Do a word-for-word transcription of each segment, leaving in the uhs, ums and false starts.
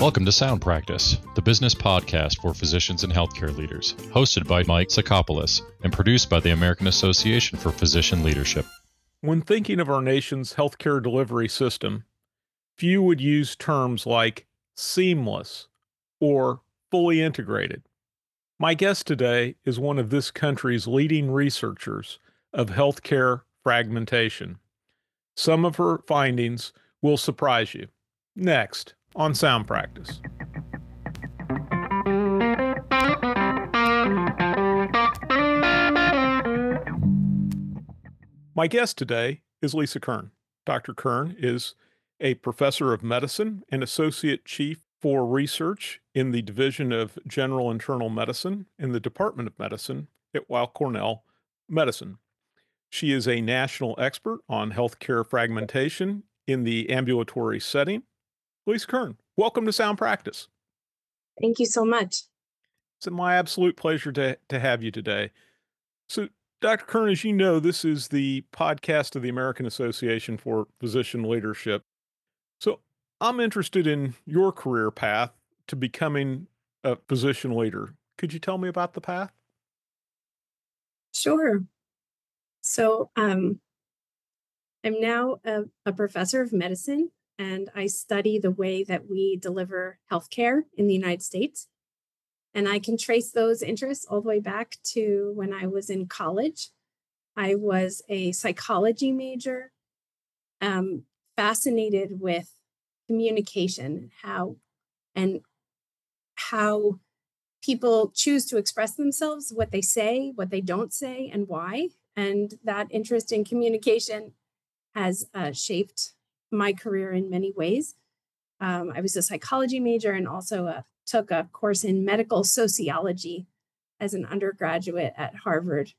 Welcome to Sound Practice, the business podcast for physicians and healthcare leaders, hosted by Mike Sakopoulos and produced by the American Association for Physician Leadership. When thinking of our nation's healthcare delivery system, few would use terms like seamless or fully integrated. My guest today is one of this country's leading researchers of healthcare fragmentation. Some of her findings will surprise you. Next on Sound Practice. My guest today is Lisa Kern. Doctor Kern is a professor of medicine and associate chief for research in the Division of General Internal Medicine in the Department of Medicine at Weill Cornell Medicine. She is a national expert on healthcare fragmentation in the ambulatory setting. Lisa Kern, welcome to Sound Practice. Thank you so much. It's my absolute pleasure to, to have you today. So, Doctor Kern, as you know, this is the podcast of the American Association for Physician Leadership. So I'm interested in your career path to becoming a physician leader. Could you tell me about the path? Sure. So um, I'm now a, a professor of medicine, and I study the way that we deliver healthcare in the United States. And I can trace those interests all the way back to when I was in college. I was a psychology major, um, fascinated with communication, how and how people choose to express themselves, what they say, what they don't say, and why. And that interest in communication has uh, shaped my career in many ways. Um, I was a psychology major and also a took a course in medical sociology as an undergraduate at Harvard.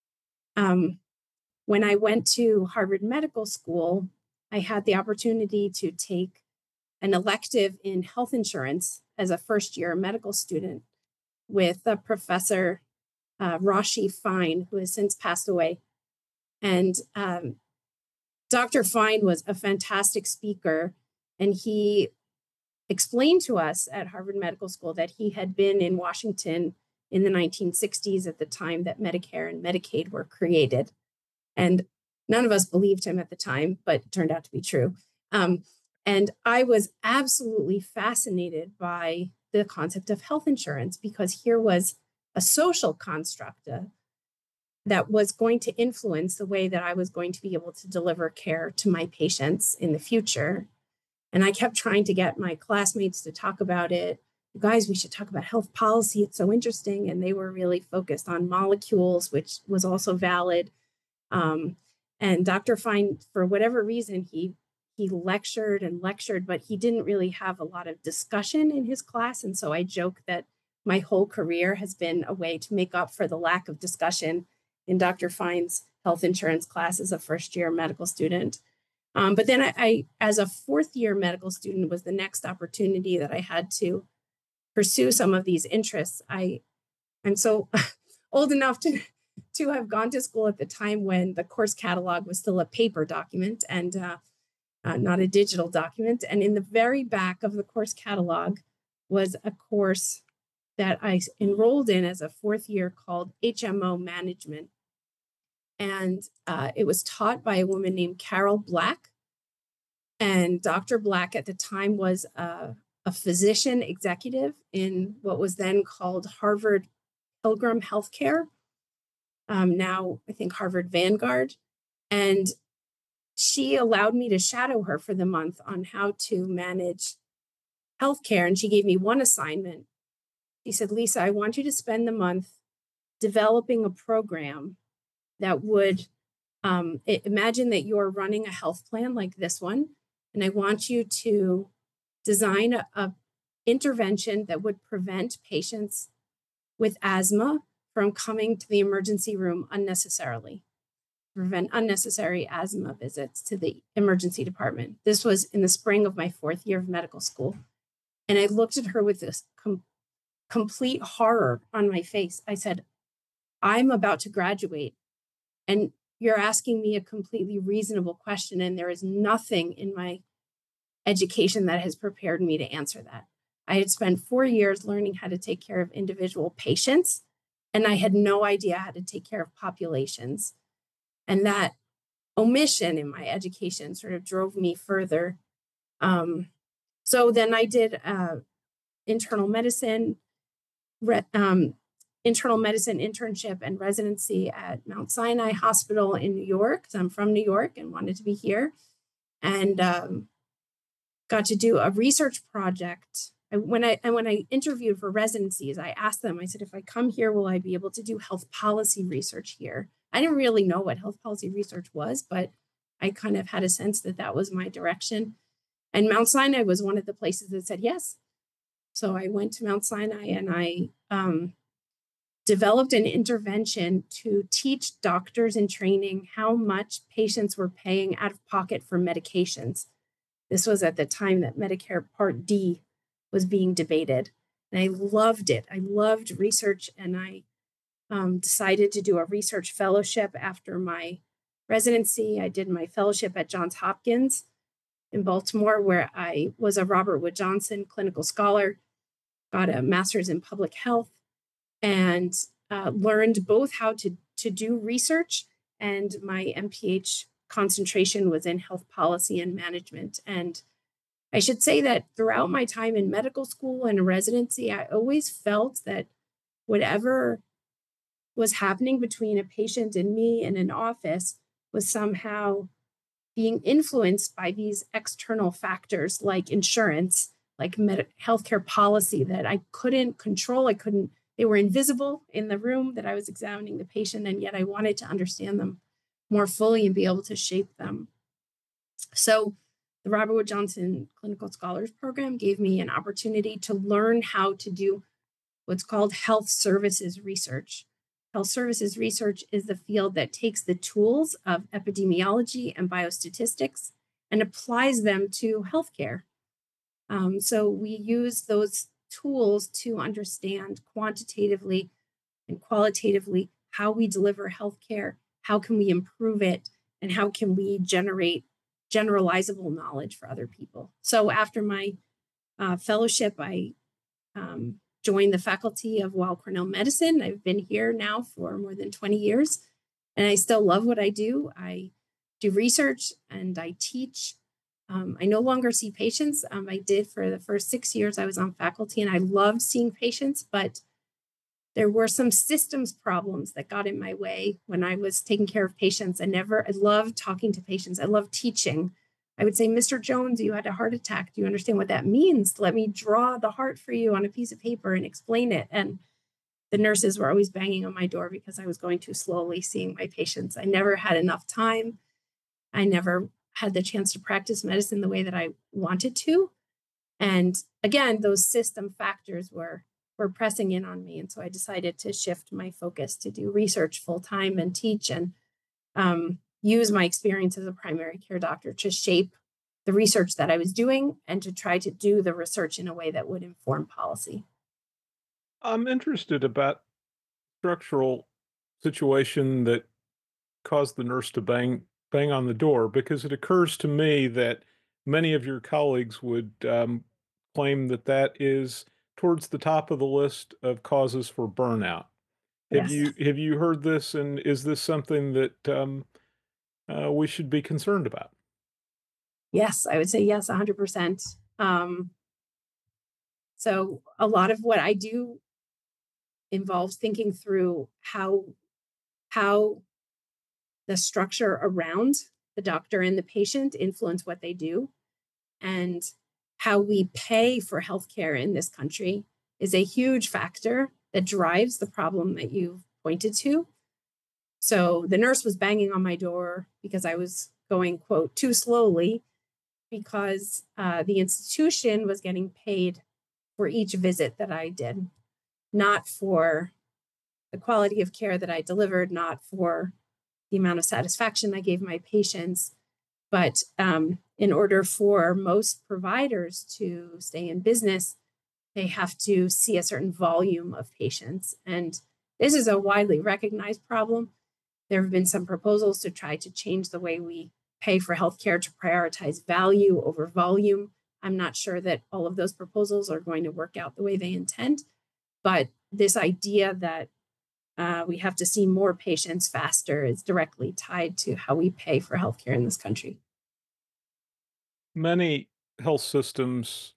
Um, when I went to Harvard Medical School, I had the opportunity to take an elective in health insurance as a first-year medical student with a professor, uh, Rashi Fine, who has since passed away. And um, Doctor Fine was a fantastic speaker, and he explained to us at Harvard Medical School that he had been in Washington in the nineteen sixties at the time that Medicare and Medicaid were created. And none of us believed him at the time, but it turned out to be true. Um, and I was absolutely fascinated by the concept of health insurance, because here was a social construct uh, that was going to influence the way that I was going to be able to deliver care to my patients in the future. And I kept trying to get my classmates to talk about it. You guys, we should talk about health policy. It's so interesting. And they were really focused on molecules, which was also valid. Um, and Doctor Fine, for whatever reason, he he lectured and lectured, but he didn't really have a lot of discussion in his class. And so I joke that my whole career has been a way to make up for the lack of discussion in Doctor Fine's health insurance class as a first-year medical student. Um, but then I, I, as a fourth year medical student, was the next opportunity that I had to pursue some of these interests. I, I'm so old enough to, to have gone to school at the time when the course catalog was still a paper document and uh, uh, not a digital document. And in the very back of the course catalog was a course that I enrolled in as a fourth year called H M O Management. And uh, it was taught by a woman named Carol Black. And Doctor Black at the time was a, a physician executive in what was then called Harvard Pilgrim Healthcare, um, now I think Harvard Vanguard. And she allowed me to shadow her for the month on how to manage healthcare. And she gave me one assignment. She said, Lisa, I want you to spend the month developing a program that would um, imagine that you're running a health plan like this one. And I want you to design a, a intervention that would prevent patients with asthma from coming to the emergency room unnecessarily, prevent unnecessary asthma visits to the emergency department. This was in the spring of my fourth year of medical school. And I looked at her with this com- complete horror on my face. I said, I'm about to graduate, and you're asking me a completely reasonable question, and there is nothing in my education that has prepared me to answer that. I had spent four years learning how to take care of individual patients, and I had no idea how to take care of populations. And that omission in my education sort of drove me further. Um, so then I did uh, internal medicine, re- um, internal medicine internship and residency at Mount Sinai Hospital in New York, because I'm from New York and wanted to be here, and um, got to do a research project. I, when I and when I interviewed for residencies, I asked them, I said, if I come here, will I be able to do health policy research here? I didn't really know what health policy research was, but I kind of had a sense that that was my direction. And Mount Sinai was one of the places that said yes. So I went to Mount Sinai and I um, developed an intervention to teach doctors in training how much patients were paying out of pocket for medications. This was at the time that Medicare Part D was being debated. And I loved it. I loved research, and I um, decided to do a research fellowship after my residency. I did my fellowship at Johns Hopkins in Baltimore, where I was a Robert Wood Johnson clinical scholar, got a master's in public health, and uh, learned both how to, to do research, and my M P H concentration was in health policy and management. And I should say that throughout my time in medical school and residency, I always felt that whatever was happening between a patient and me in an office was somehow being influenced by these external factors like insurance, like med- healthcare policy that I couldn't control. I couldn't, they were invisible in the room that I was examining the patient, and yet I wanted to understand them more fully and be able to shape them. So the Robert Wood Johnson Clinical Scholars Program gave me an opportunity to learn how to do what's called health services research. Health services research is the field that takes the tools of epidemiology and biostatistics and applies them to healthcare. Um, so we use those tools to understand quantitatively and qualitatively how we deliver healthcare, how can we improve it, and how can we generate generalizable knowledge for other people. So after my uh, fellowship, I um, joined the faculty of Weill Cornell Medicine. I've been here now for more than twenty years, and I still love what I do. I do research and I teach. Um, I no longer see patients. Um, I did for the first six years I was on faculty, and I loved seeing patients, but there were some systems problems that got in my way when I was taking care of patients. I never, I loved talking to patients. I loved teaching. I would say, Mister Jones, you had a heart attack. Do you understand what that means? Let me draw the heart for you on a piece of paper and explain it. And the nurses were always banging on my door because I was going too slowly seeing my patients. I never had enough time. I never had the chance to practice medicine the way that I wanted to. And again, those system factors were were pressing in on me. And so I decided to shift my focus to do research full time and teach and um, use my experience as a primary care doctor to shape the research that I was doing and to try to do the research in a way that would inform policy. I'm interested about structural situation that caused the nurse to bang bang on the door, because it occurs to me that many of your colleagues would um, claim that that is towards the top of the list of causes for burnout. Have Yes. you have you heard this, and is this something that um, uh, we should be concerned about? Yes, I would say yes, one hundred percent. Um, so a lot of what I do involves thinking through how how the structure around the doctor and the patient influence what they do, and how we pay for healthcare in this country is a huge factor that drives the problem that you've pointed to. So the nurse was banging on my door because I was going, quote, too slowly, because uh, the institution was getting paid for each visit that I did, not for the quality of care that I delivered, not for the amount of satisfaction I gave my patients. But um, in order for most providers to stay in business, they have to see a certain volume of patients. And this is a widely recognized problem. There have been some proposals to try to change the way we pay for healthcare to prioritize value over volume. I'm not sure that all of those proposals are going to work out the way they intend, but this idea that uh, we have to see more patients faster is directly tied to how we pay for healthcare in this country. Many health systems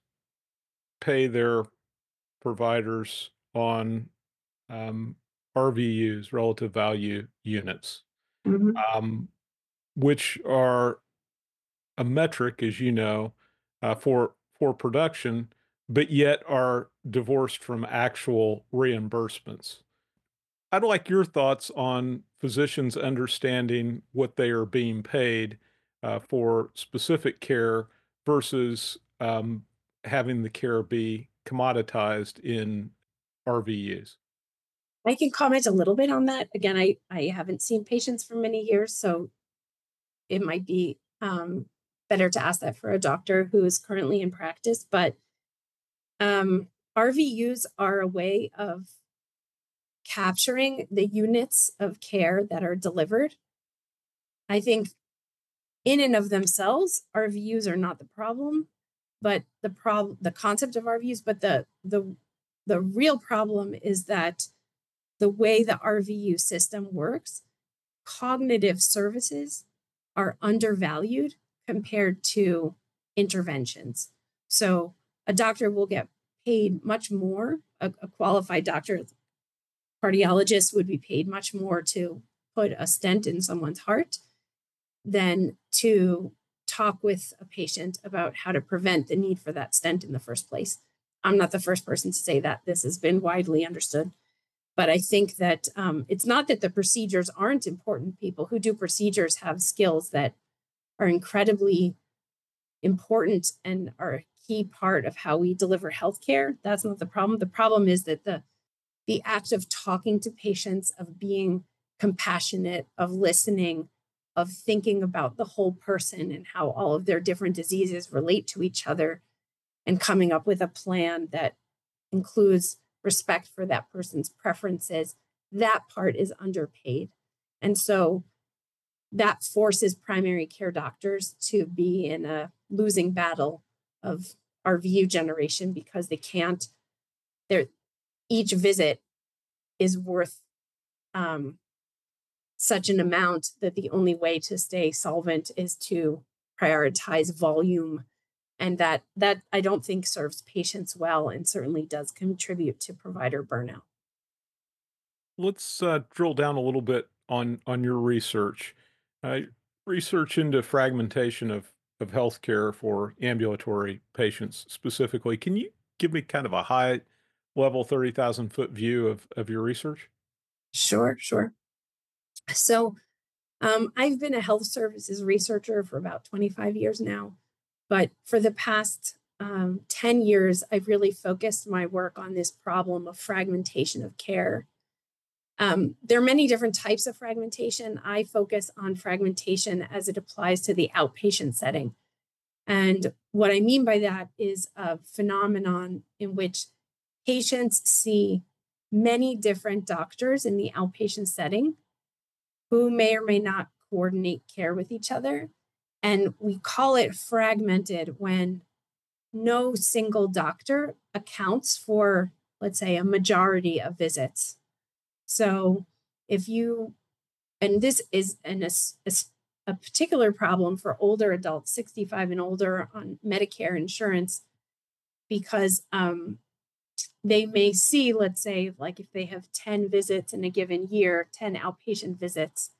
pay their providers on um, R V Us, relative value units, Mhm. um, which are a metric, as you know, uh, for for production, but yet are divorced from actual reimbursements. I'd like your thoughts on physicians understanding what they are being paid uh, for specific care versus um, having the care be commoditized in R V Us. I can comment a little bit on that. Again, I, I haven't seen patients for many years, so it might be um, better to ask that for a doctor who is currently in practice. But um, R V Us are a way of capturing the units of care that are delivered. I think in and of themselves, R V Us are not the problem, but the problem, the concept of R V Us, but the the the real problem is that the way the R V U system works, cognitive services are undervalued compared to interventions. So a doctor will get paid much more, a, a qualified doctor, cardiologist would be paid much more to put a stent in someone's heart than to talk with a patient about how to prevent the need for that stent in the first place. I'm not the first person to say that. This has been widely understood. But I think that um, it's not that the procedures aren't important. People who do procedures have skills that are incredibly important and are a key part of how we deliver healthcare. That's not the problem. The problem is that the the act of talking to patients, of being compassionate, of listening, of thinking about the whole person and how all of their different diseases relate to each other, and coming up with a plan that includes respect for that person's preferences, that part is underpaid. And so that forces primary care doctors to be in a losing battle of R V U generation because they can't, they're, each visit is worth um, such an amount that the only way to stay solvent is to prioritize volume. And that that I don't think serves patients well and certainly does contribute to provider burnout. Let's uh, drill down a little bit on on your research. Uh, Research into fragmentation of of healthcare for ambulatory patients specifically. Can you give me kind of a high level thirty thousand foot view of of your research? Sure, sure. So um, I've been a health services researcher for about twenty-five years now, but for the past um, ten years, I've really focused my work on this problem of fragmentation of care. Um, there are many different types of fragmentation. I focus on fragmentation as it applies to the outpatient setting. And what I mean by that is a phenomenon in which patients see many different doctors in the outpatient setting who may or may not coordinate care with each other. And we call it fragmented when no single doctor accounts for, let's say, a majority of visits. So if you, and this is an, a, a particular problem for older adults, sixty-five and older on Medicare insurance, because um, they may see, let's say, like if they have ten visits in a given year, ten outpatient visits,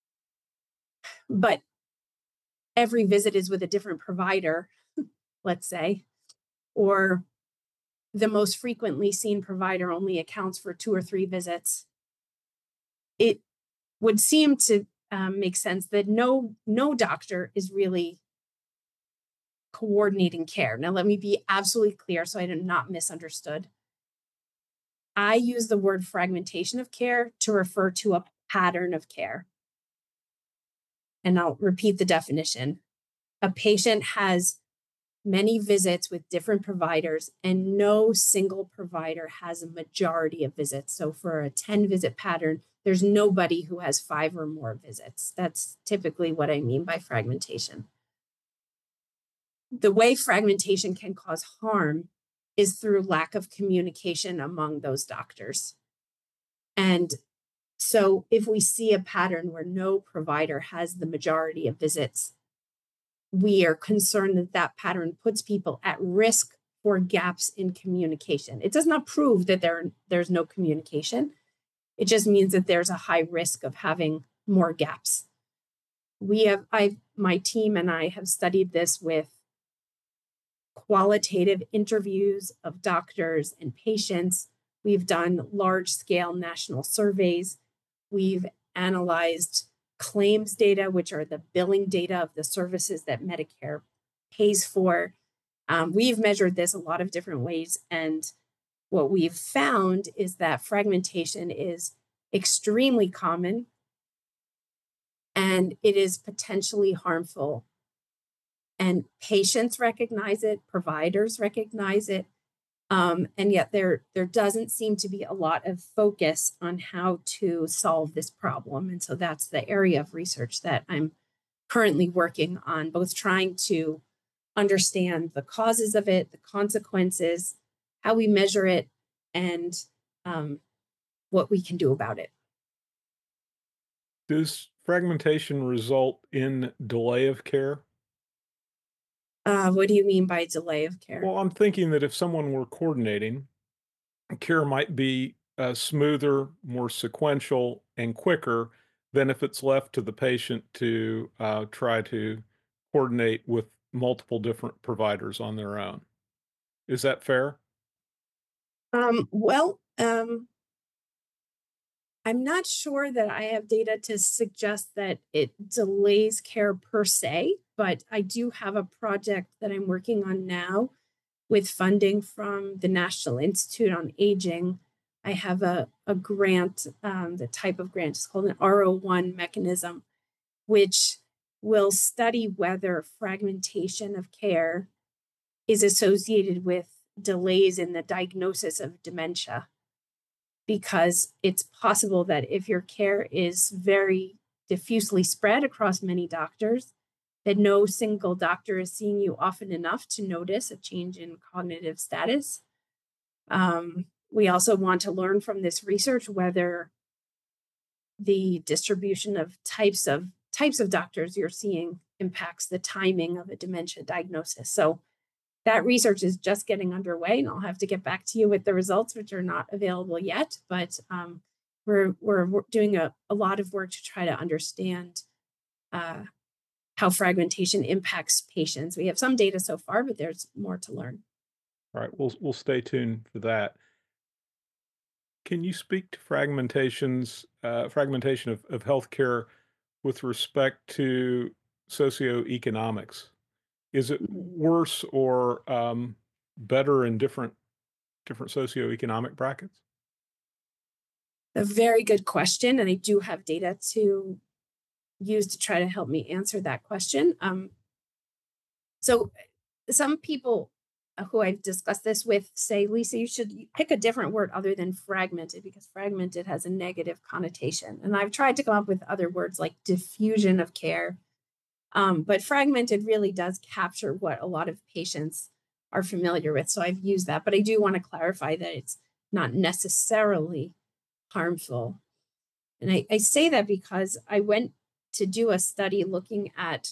but every visit is with a different provider, let's say, or the most frequently seen provider only accounts for two or three visits. It would seem to um, make sense that no no doctor is really coordinating care. Now, let me be absolutely clear so I am not misunderstood. I use the word fragmentation of care to refer to a pattern of care. And I'll repeat the definition. A patient has many visits with different providers, and no single provider has a majority of visits. So for a ten visit pattern, there's nobody who has five or more visits. That's typically what I mean by fragmentation. the way fragmentation can cause harm is through lack of communication among those doctors. And so if we see a pattern where no provider has the majority of visits, we are concerned that that pattern puts people at risk for gaps in communication. It does not prove that there, there's no communication. It just means that there's a high risk of having more gaps. We have, I, my team and I have studied this with qualitative interviews of doctors and patients. We've done large-scale national surveys. We've analyzed claims data, which are the billing data of the services that Medicare pays for. Um, we've measured this a lot of different ways, and what we've found is that fragmentation is extremely common, and it is potentially harmful. And patients recognize it, providers recognize it, um, and yet there, there doesn't seem to be a lot of focus on how to solve this problem. And so that's the area of research that I'm currently working on, both trying to understand the causes of it, the consequences, how we measure it, and um, what we can do about it. Does fragmentation result in delay of care? Uh, what do you mean by delay of care? Well, I'm thinking that if someone were coordinating, care might be uh, smoother, more sequential, and quicker than if it's left to the patient to uh, try to coordinate with multiple different providers on their own. Is that fair? Um, well, um, I'm not sure that I have data to suggest that it delays care per se, but I do have a project that I'm working on now with funding from the National Institute on Aging. I have a, a grant, um, the type of grant is called an R O one mechanism, which will study whether fragmentation of care is associated with delays in the diagnosis of dementia. Because it's possible that if your care is very diffusely spread across many doctors, that no single doctor is seeing you often enough to notice a change in cognitive status. Um, we also want to learn from this research whether the distribution of types of types of doctors you're seeing impacts the timing of a dementia diagnosis. So that research is just getting underway, and I'll have to get back to you with the results, which are not available yet. But um, we're, we're doing a, a lot of work to try to understand uh, how fragmentation impacts patients. We have some data so far, but there's more to learn. All right, we'll we'll stay tuned for that. Can you speak to fragmentations, uh, fragmentation of, of healthcare with respect to socioeconomics? Is it worse or um, better in different different socioeconomic brackets? A very good question, and I do have data to use to try to help me answer that question. Um, so some people who I've discussed this with say, Lisa, you should pick a different word other than fragmented, because fragmented has a negative connotation. And I've tried to come up with other words like diffusion of care. Um, but fragmented really does capture what a lot of patients are familiar with. So I've used that, but I do want to clarify that it's not necessarily harmful. And I, I say that because I went to do a study looking at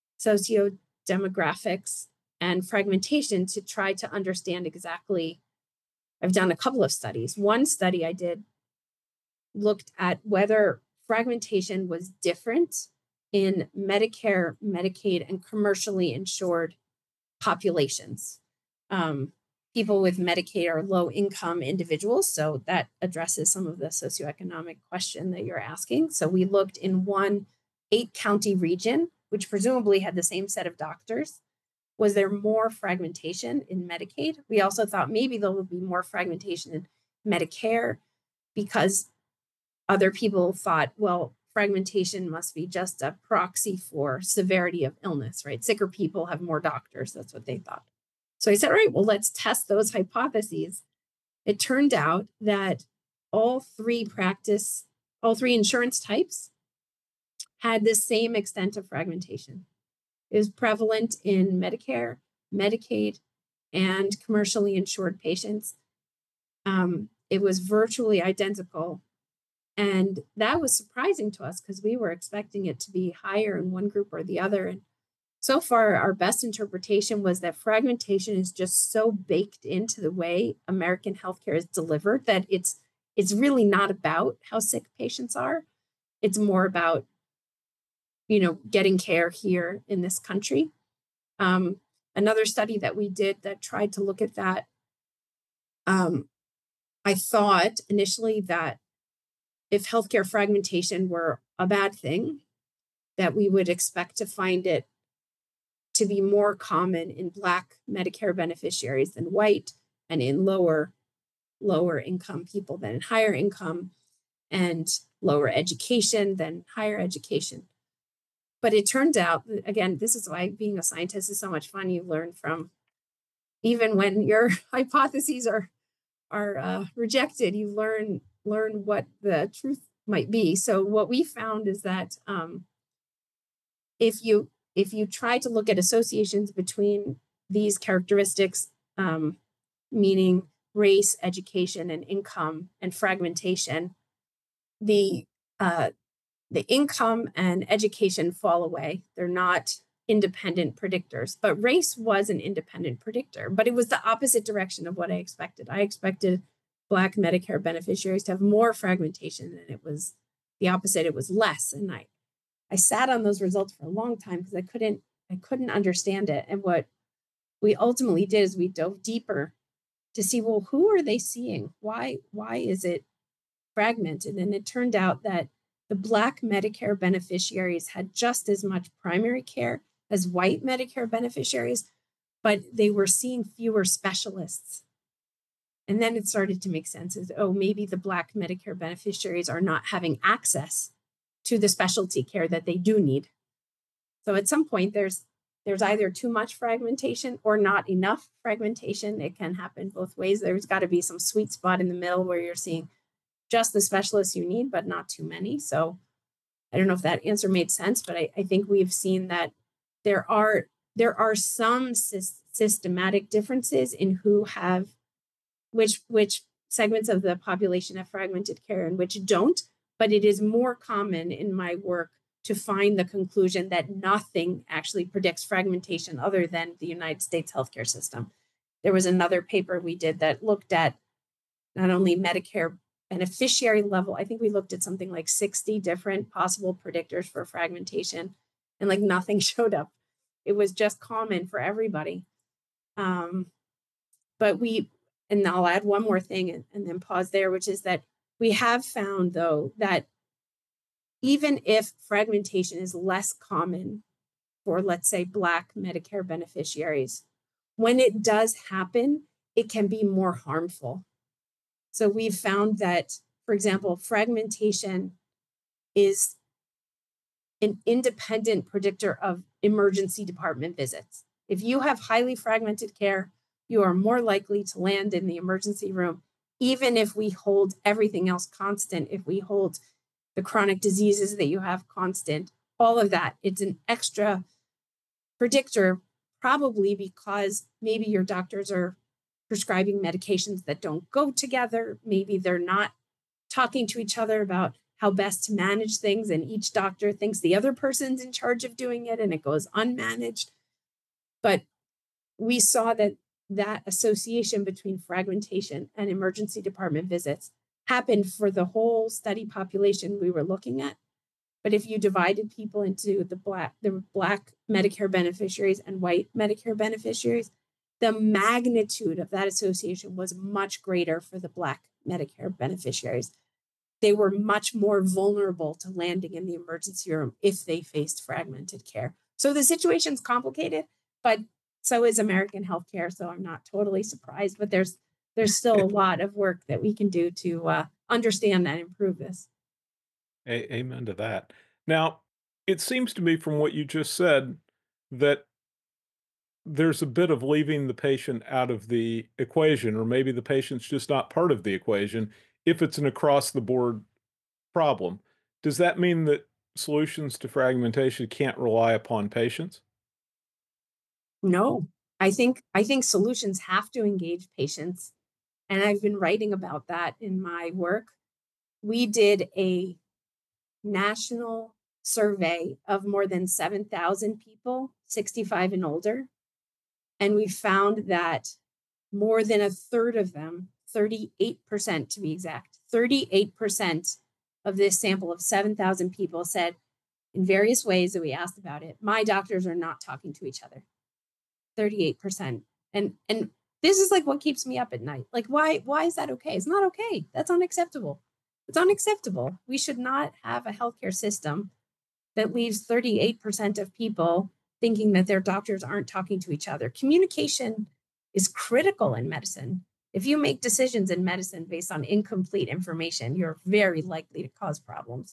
sociodemographics and fragmentation to try to understand exactly. I've done a couple of studies. One study I did looked at whether fragmentation was different in Medicare, Medicaid, and commercially insured populations. Um, people with Medicaid are low-income individuals, so that addresses some of the socioeconomic question that you're asking. So we looked in one eight-county region, which presumably had the same set of doctors. Was there more fragmentation in Medicaid? We also thought maybe there would be more fragmentation in Medicare because other people thought, well, fragmentation must be just a proxy for severity of illness, right? Sicker people have more doctors. That's what they thought. So I said, all right, well, let's test those hypotheses. It turned out that all three practice, all three insurance types had the same extent of fragmentation. It was prevalent in Medicare, Medicaid, and commercially insured patients. Um, it was virtually identical. And that was surprising to us because we were expecting it to be higher in one group or the other. And so far, our best interpretation was that fragmentation is just so baked into the way American healthcare is delivered that it's it's really not about how sick patients are. It's more about, you know, getting care here in this country. Um, another study that we did that tried to look at that, um, I thought initially that if healthcare fragmentation were a bad thing, that we would expect to find it to be more common in Black Medicare beneficiaries than white, and in lower, lower income people than in higher income, and lower education than higher education. But it turned out, again, this is why being a scientist is so much fun. You learn from, even when your hypotheses are are uh, rejected, you learn learn what the truth might be. So what we found is that um, if you if you try to look at associations between these characteristics, um, meaning race, education, and income, and fragmentation, the uh, the income and education fall away. They're not independent predictors, but race was an independent predictor, but it was the opposite direction of what I expected. I expected Black Medicare beneficiaries to have more fragmentation, and it was the opposite. It was less. And I, I sat on those results for a long time because I couldn't, I couldn't understand it. And what we ultimately did is we dove deeper to see, well, who are they seeing? Why, why is it fragmented? And it turned out that the Black Medicare beneficiaries had just as much primary care as white Medicare beneficiaries, but they were seeing fewer specialists. And then it started to make sense as, oh, maybe the Black Medicare beneficiaries are not having access to the specialty care that they do need. So at some point, there's there's either too much fragmentation or not enough fragmentation. It can happen both ways. There's got to be some sweet spot in the middle where you're seeing just the specialists you need, but not too many. So I don't know if that answer made sense, but I, I think we've seen that there are there are some sy- systematic differences in who have which which segments of the population have fragmented care and which don't. But it is more common in my work to find the conclusion that nothing actually predicts fragmentation other than the United States healthcare system. There was another paper we did that looked at not only Medicare beneficiary level. I think we looked at something like sixty different possible predictors for fragmentation, and like nothing showed up. It was just common for everybody. Um, but we, and I'll add one more thing and, and then pause there, which is that we have found, though, that even if fragmentation is less common for, let's say, Black Medicare beneficiaries, when it does happen, it can be more harmful. So we've found that, for example, fragmentation is an independent predictor of emergency department visits. If you have highly fragmented care, you are more likely to land in the emergency room, even if we hold everything else constant, if we hold the chronic diseases that you have constant, all of that. It's an extra predictor, probably because maybe your doctors are prescribing medications that don't go together. Maybe they're not talking to each other about how best to manage things, and each doctor thinks the other person's in charge of doing it, and it goes unmanaged. But we saw that that association between fragmentation and emergency department visits happened for the whole study population we were looking at. But if you divided people into the black, the Black Medicare beneficiaries and white Medicare beneficiaries, the magnitude of that association was much greater for the Black Medicare beneficiaries. They were much more vulnerable to landing in the emergency room if they faced fragmented care. So the situation's complicated, but so is American healthcare. So I'm not totally surprised, but there's there's still a lot of work that we can do to uh, understand and improve this. A- amen to that. Now, it seems to me from what you just said that there's a bit of leaving the patient out of the equation, or maybe the patient's just not part of the equation if it's an across the board problem. Does that mean that solutions to fragmentation can't rely upon patients? No, I think I think solutions have to engage patients, and I've been writing about that in my work. We did a national survey of more than seven thousand people, sixty-five and older, and we found that more than a third of them, thirty-eight percent to be exact, thirty-eight percent of this sample of seven thousand people said in various ways that we asked about it, my doctors are not talking to each other. thirty-eight percent. And and this is like what keeps me up at night. Like, why why is that okay? It's not okay. That's unacceptable. It's unacceptable. We should not have a healthcare system that leaves thirty-eight percent of people thinking that their doctors aren't talking to each other. Communication is critical in medicine. If you make decisions in medicine based on incomplete information, you're very likely to cause problems.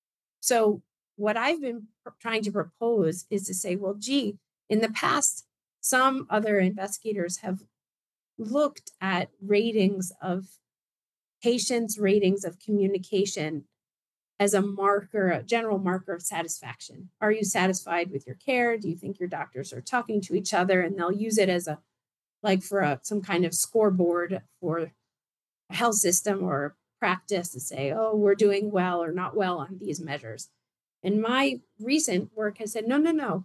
So what I've been pr- trying to propose is to say, well, gee, in the past, some other investigators have looked at ratings of patients' ratings of communication as a marker, a general marker of satisfaction. Are you satisfied with your care? Do you think your doctors are talking to each other? And they'll use it as a, like for a, some kind of scoreboard for a health system or practice to say, oh, we're doing well or not well on these measures. And my recent work has said, no, no, no.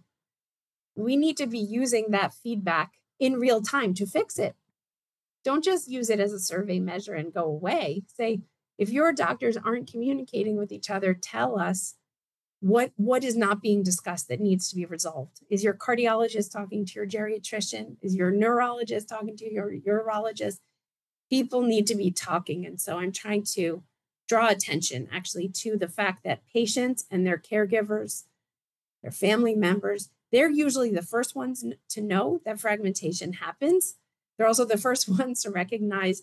We need to be using that feedback in real time to fix it. Don't just use it as a survey measure and go away. Say, if your doctors aren't communicating with each other, tell us what, what is not being discussed that needs to be resolved. Is your cardiologist talking to your geriatrician? Is your neurologist talking to your urologist? People need to be talking. And so I'm trying to draw attention actually to the fact that patients and their caregivers, their family members, they're usually the first ones to know that fragmentation happens. They're also the first ones to recognize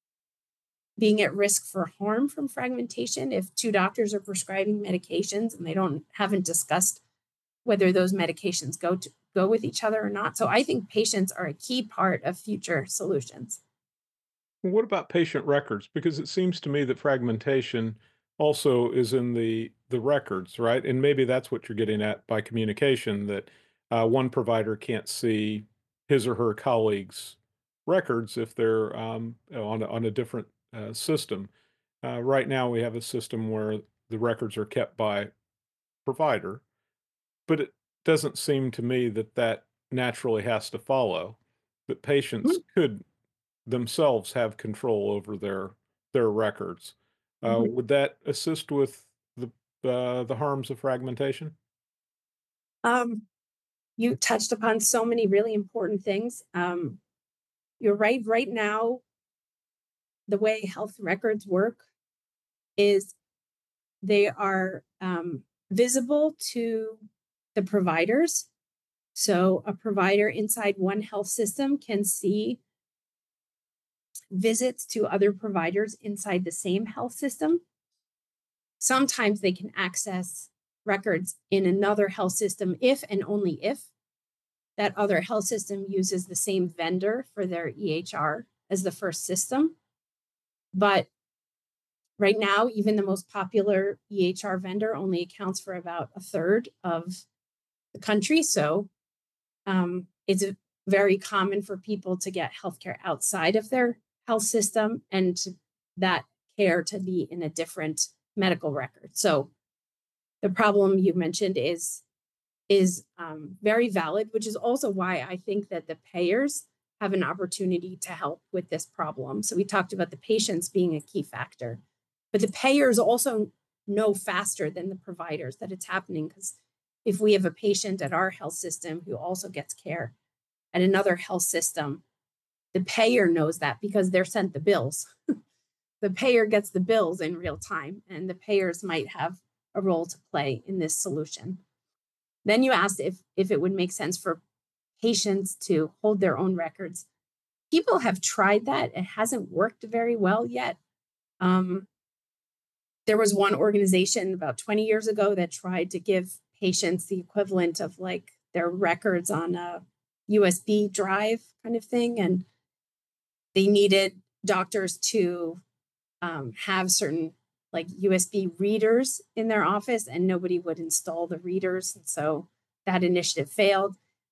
being at risk for harm from fragmentation. If two doctors are prescribing medications and they don't haven't discussed whether those medications go to go with each other or not. So I think patients are a key part of future solutions. What about patient records? Because it seems to me that fragmentation also is in the the records, right? And maybe that's what you're getting at by communication, that uh, one provider can't see his or her colleagues' records if they're um, on a, on a different uh, system. Uh, right now, we have a system where the records are kept by provider, but it doesn't seem to me that that naturally has to follow. That patients could themselves have control over their their records. Uh, Mhm. would that assist with the uh, the harms of fragmentation? Um, you touched upon so many really important things. Um, you're right. Right now, the way health records work is they are um, visible to the providers. So a provider inside one health system can see visits to other providers inside the same health system. Sometimes they can access records in another health system if and only if that other health system uses the same vendor for their E H R as the first system. But right now, even the most popular E H R vendor only accounts for about a third of the country. So um, it's very common for people to get healthcare outside of their health system and to, that care to be in a different medical record. So the problem you mentioned is is um, very valid, which is also why I think that the payers have an opportunity to help with this problem. So we talked about the patients being a key factor, but the payers also know faster than the providers that it's happening, because if we have a patient at our health system who also gets care at another health system, the payer knows that because they're sent the bills. The payer gets the bills in real time, and the payers might have a role to play in this solution. Then you asked if, if it would make sense for patients to hold their own records. People have tried that. It hasn't worked very well yet. Um, there was one organization about twenty years ago that tried to give patients the equivalent of like their records on a U S B drive kind of thing. And they needed doctors to um, have certain like U S B readers in their office, and nobody would install the readers. And so that initiative failed.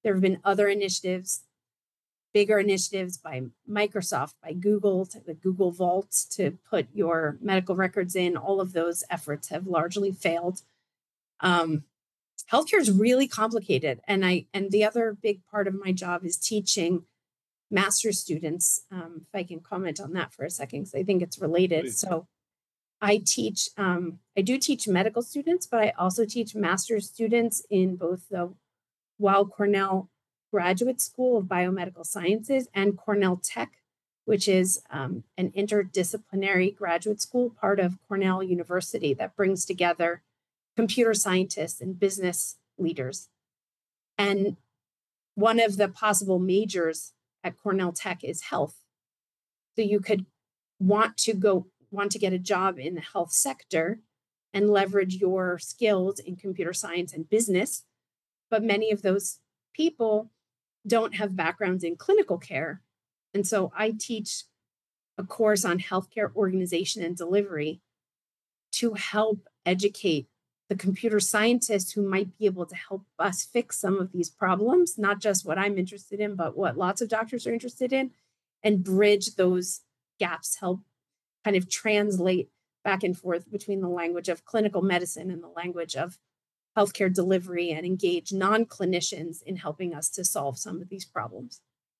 there have been other initiatives, bigger initiatives by Microsoft, by Google, to the Google Vault to put your medical records in. All of those efforts have largely failed. Um, healthcare is really complicated. And I and the other big part of my job is teaching master's students. Um, if I can comment on that for a second, because I think it's related. Please. So I teach, um, I do teach medical students, but I also teach master's students in both the Weill Cornell Graduate School of Biomedical Sciences and Cornell Tech, which is um, an interdisciplinary graduate school, part of Cornell University, that brings together computer scientists and business leaders. And one of the possible majors at Cornell Tech is health. So you could want to go, want to get a job in the health sector and leverage your skills in computer science and business. But many of those people don't have backgrounds in clinical care. And so I teach a course on healthcare organization and delivery to help educate the computer scientists who might be able to help us fix some of these problems, not just what I'm interested in, but what lots of doctors are interested in, and bridge those gaps, help kind of translate back and forth between the language of clinical medicine and the language of healthcare delivery, and engage non-clinicians in helping us to solve some of these problems.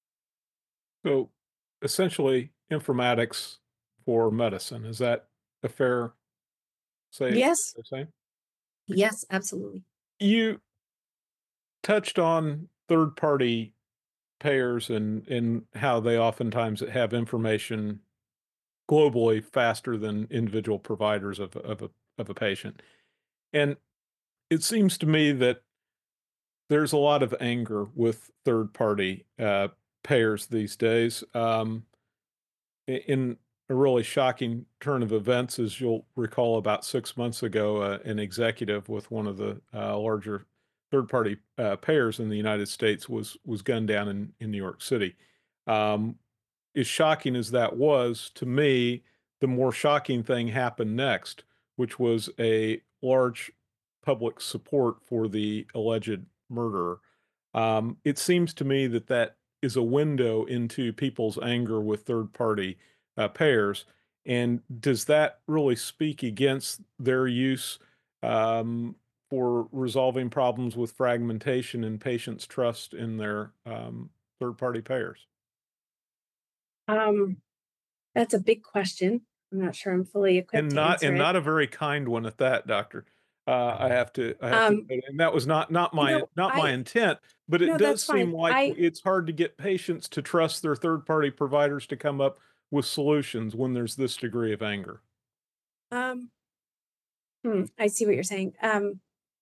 So essentially, informatics for medicine. Is that a fair say? Yes. Say? Yes, absolutely. You touched on third-party payers and, and how they oftentimes have information globally faster than individual providers of, of, a, of a patient. And it seems to me that there's a lot of anger with third-party uh, payers these days. Um, in a really shocking turn of events, as you'll recall, about six months ago, uh, an executive with one of the uh, larger third-party uh, payers in the United States was was gunned down in, in New York City. Um, as shocking as that was to me, the more shocking thing happened next, which was a large public support for the alleged murderer. Um, it seems to me that that is a window into people's anger with third-party uh, payers. And does that really speak against their use um, for resolving problems with fragmentation and patients' trust in their um, third-party payers? Um, that's a big question. I'm not sure I'm fully equipped And to not answer and it. not a very kind one at that, doctor. Uh, I have to I have to Um, and that was not not you my know, not my I intent, but it no, does that's seem fine. like I it's hard to get patients to trust their third-party providers to come up with solutions when there's this degree of anger. um, hmm, I see what you're saying. Um,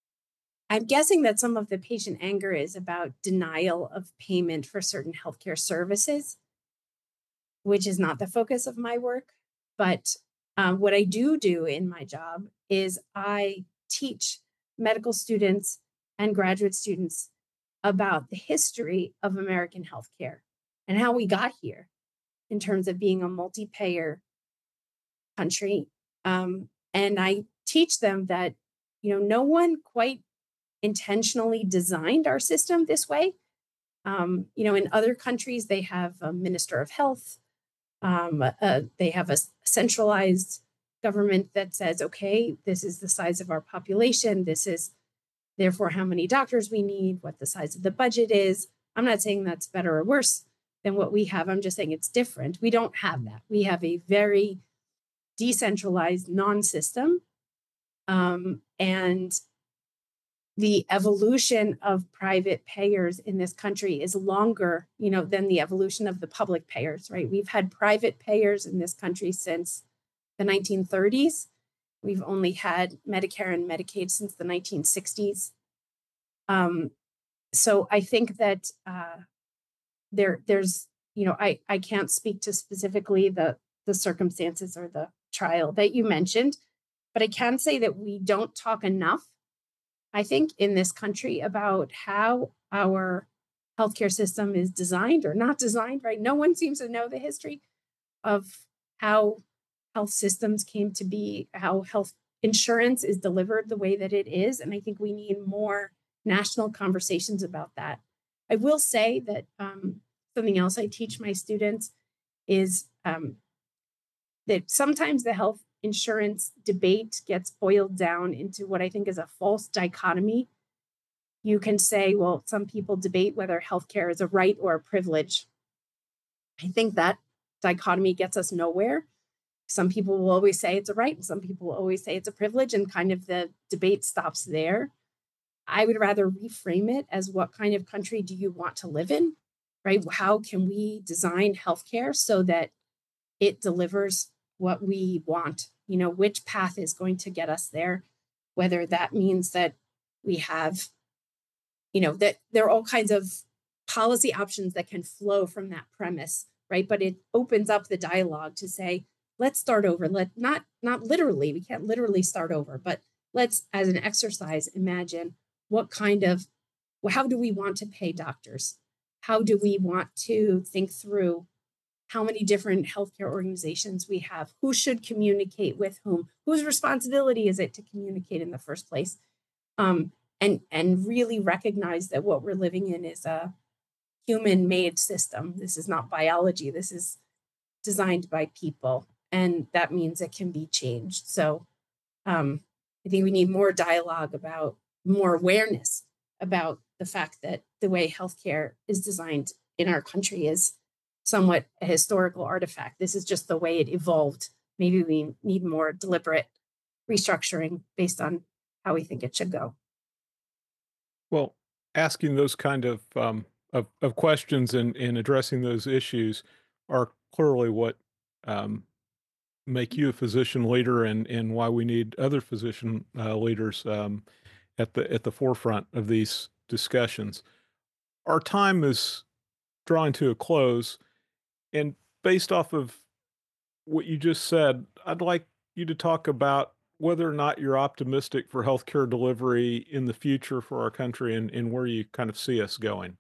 I'm guessing that some of the patient anger is about denial of payment for certain healthcare services, which is not the focus of my work. But um, what I do do in my job is I teach medical students and graduate students about the history of American healthcare and how we got here in terms of being a multi-payer country. Um, and I teach them that, you know, no one quite intentionally designed our system this way. Um, you know, in other countries, they have a minister of health. Um, uh, they have a centralized government that says, okay, this is the size of our population. This is therefore how many doctors we need, what the size of the budget is. I'm not saying that's better or worse than what we have. I'm just saying it's different. We don't have that. We have a very decentralized non-system. Um, and the evolution of private payers in this country is longer, you know, than the evolution of the public payers, right? We've had private payers in this country since the nineteen thirties. We've only had Medicare and Medicaid since the nineteen sixties. Um, so I think that uh, there, there's, you know, I, I can't speak to specifically the the circumstances or the trial that you mentioned, but I can say that we don't talk enough, I think, in this country about how our healthcare system is designed or not designed, right? No one seems to know the history of how health systems came to be, how health insurance is delivered the way that it is. And I think we need more national conversations about that. I will say that um, something else I teach my students is um, that sometimes the health insurance debate gets boiled down into what I think is a false dichotomy. You can say, well, some people debate whether healthcare is a right or a privilege. I think that dichotomy gets us nowhere. Some people will always say it's a right, and some people will always say it's a privilege, and kind of the debate stops there. I would rather reframe it as, what kind of country do you want to live in, right? How can we design healthcare so that it delivers what we want? You know, which path is going to get us there? Whether that means that we have, you know, that there are all kinds of policy options that can flow from that premise, right? But it opens up the dialogue to say, let's start over. Let not not literally, we can't literally start over, but let's, as an exercise, imagine what kind of, well, how do we want to pay doctors? How do we want to think through how many different healthcare organizations we have? Who should communicate with whom? Whose responsibility is it to communicate in the first place? Um, and, and really recognize that what we're living in is a human-made system. This is not biology. This is designed by people. And that means it can be changed. So um, I think we need more dialogue about, more awareness about the fact that the way healthcare is designed in our country is somewhat a historical artifact. This is just the way it evolved. Maybe we need more deliberate restructuring based on how we think it should go. Well, asking those kind of um, of, of questions and, and addressing those issues are clearly what um, make you a physician leader, and, and why we need other physician uh, leaders um, at the at the forefront of these discussions. Our time is drawing to a close, and based off of what you just said, I'd like you to talk about whether or not you're optimistic for healthcare delivery in the future for our country, and, and where you kind of see us going.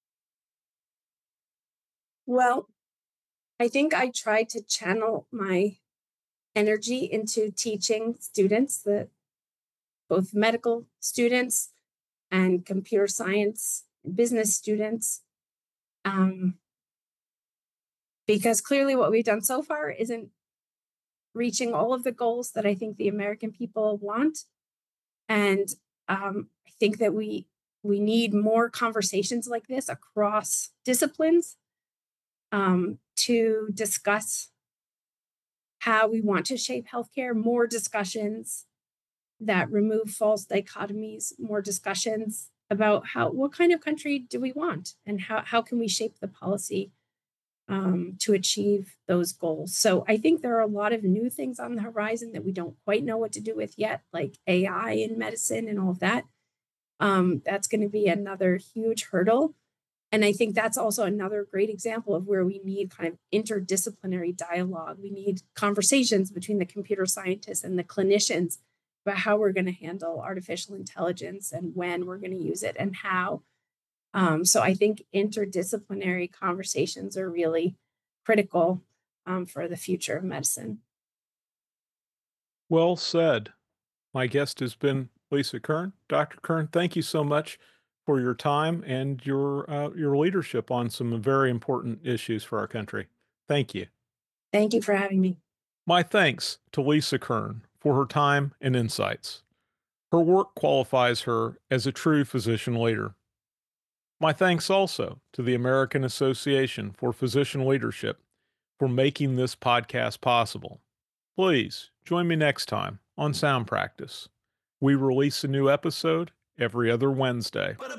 Well, I think I try to channel my energy into teaching students, the both medical students and computer science and business students, um, because clearly what we've done so far isn't reaching all of the goals that I think the American people want. And um, I think that we we need more conversations like this across disciplines um, to discuss how we want to shape healthcare, more discussions that remove false dichotomies, more discussions about how, what kind of country do we want, and how, how can we shape the policy um, to achieve those goals. So I think there are a lot of new things on the horizon that we don't quite know what to do with yet, like A I in medicine and all of that. Um, that's going to be another huge hurdle. And I think that's also another great example of where we need kind of interdisciplinary dialogue. We need conversations between the computer scientists and the clinicians about how we're going to handle artificial intelligence and when we're going to use it and how. Um, so I think interdisciplinary conversations are really critical um, for the future of medicine. Well said. My guest has been Lisa Kern. Doctor Kern, thank you so much for your time and your uh, your leadership on some very important issues for our country. Thank you. Thank you for having me. My thanks to Lisa Kern for her time and insights. Her work qualifies her as a true physician leader. My thanks also to the American Association for Physician Leadership for making this podcast possible. Please join me next time on Sound Practice. We release a new episode every other Wednesday. You've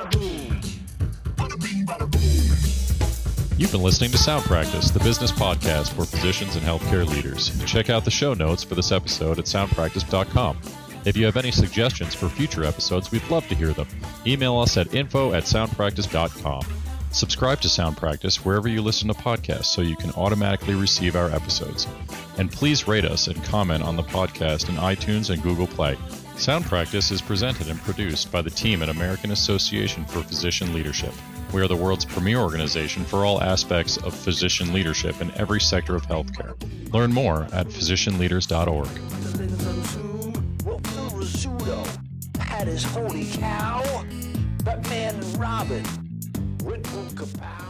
been listening to Sound Practice, the business podcast for physicians and healthcare leaders. Check out the show notes for this episode at sound practice dot com. If you have any suggestions for future episodes, we'd love to hear them. Email us at info at sound practice dot com. Subscribe to Sound Practice wherever you listen to podcasts so you can automatically receive our episodes. And please rate us and comment on the podcast in iTunes and Google Play. Sound Practice is presented and produced by the team at American Association for Physician Leadership. We are the world's premier organization for all aspects of physician leadership in every sector of healthcare. Learn more at physician leaders dot org. That is holy cow. Batman and Robin. full capacity.